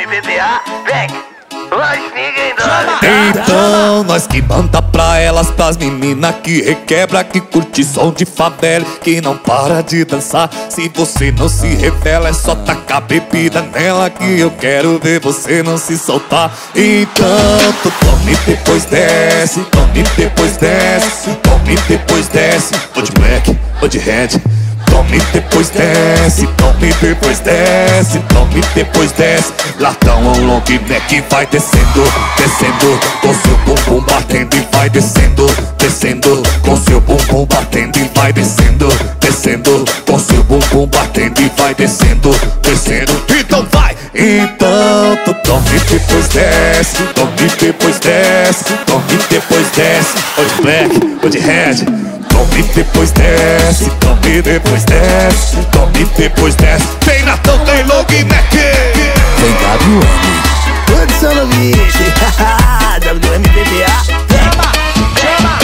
MBBA, vem, nós ninguém dói. Então nós que manda pra elas, pras meninas que requebra, que curte som de favela, que não para de dançar. Se você não se revela, é só tacar bebida nela, que eu quero ver você não se soltar. Então tu tome depois desce, tome depois desce, tome depois desce. Ou de black, ou de red. Tome depois desce, tome depois desce, tome depois desce. Latão ou long neck vai descendo, descendo, com seu bumbum batendo e vai descendo, descendo, com seu bumbum batendo e vai descendo, descendo, com seu bumbum batendo e vai descendo, descendo. Então vai! Então tu tome depois desce, tome depois desce, tome depois desce. Ou de black, ou de red. Tome depois desce, tome depois desce, tome depois desce. Tem Natão, tem long neck. Tem WM. Produção no bicho. WMBBA. Chama, chama.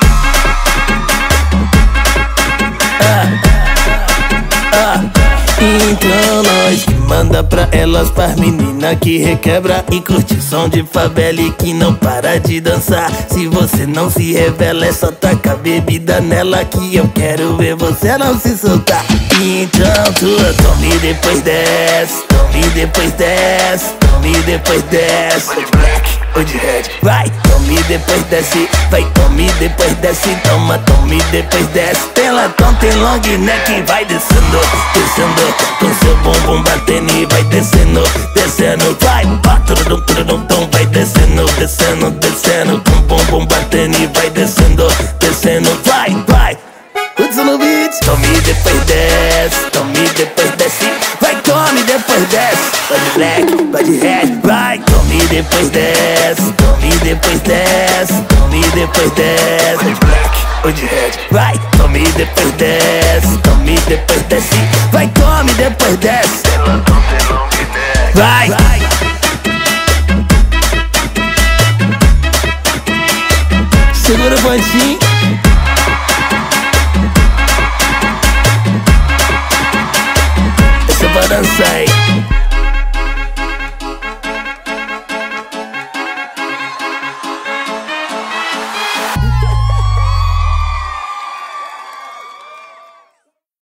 Então nós que manda pra elas, pras meninas que requebra e curte som de favela e que não para de dançar. Se você não se revela, é só tacar bebida nela, que eu quero ver você não se soltar. Então tu tome depois desce, tome depois desce, tome depois desce. Ou de black, ou de red, vai, tome depois desce, vai, tome depois desce, toma, tome depois desce. Tem latão, tem long neck, vai descendo, descendo, com seu bumbum batendo e vai descendo, descendo, vai, turum, turum, tum, vai descendo, descendo, descendo, com bumbum batendo e vai descendo, descendo, vai, vai. Tudo no beat. Tome depois desce, tome depois desce, vai, tome depois desce. Vai de black, vai de red, vai, tome depois desce, tome depois desce, tome depois desce. ou de black, ou de red, vai, tome depois desce, tome depois desce, vai, tome depois desce. tem latão, tem long neck. Vai, segura o pontinho. Essa é pra dançar, hein?